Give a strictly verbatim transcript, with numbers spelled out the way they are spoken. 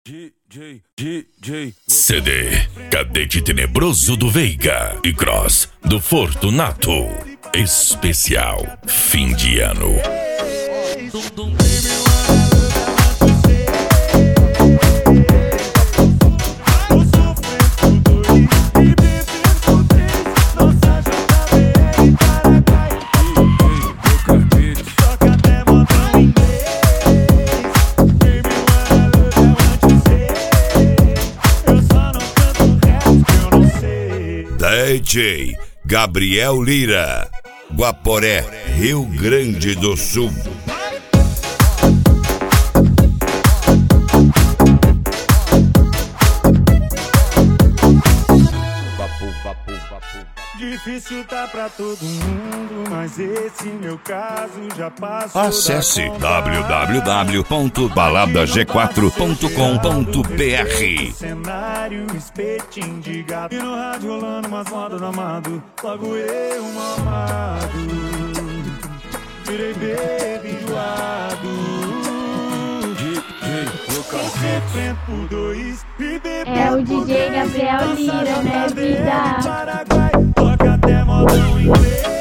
D J, D J, C D Cadete Tenebroso do Veiga e Cross do Fortunato. Especial fim de ano. D J Gabriel Lira, Guaporé, Rio Grande do Sul. Difícil tá pra todo mundo, mas esse meu caso já passou. Acesse w w w ponto balada g quatro ponto com ponto b r. Cenário, espetinho de gato. E no rádio rolando umas modas do amado. Logo eu, mamado. Virei bebê enjoado. por dois. É o D J Gabriel Lira, né, vida? Paraguai, toca até modão inglês.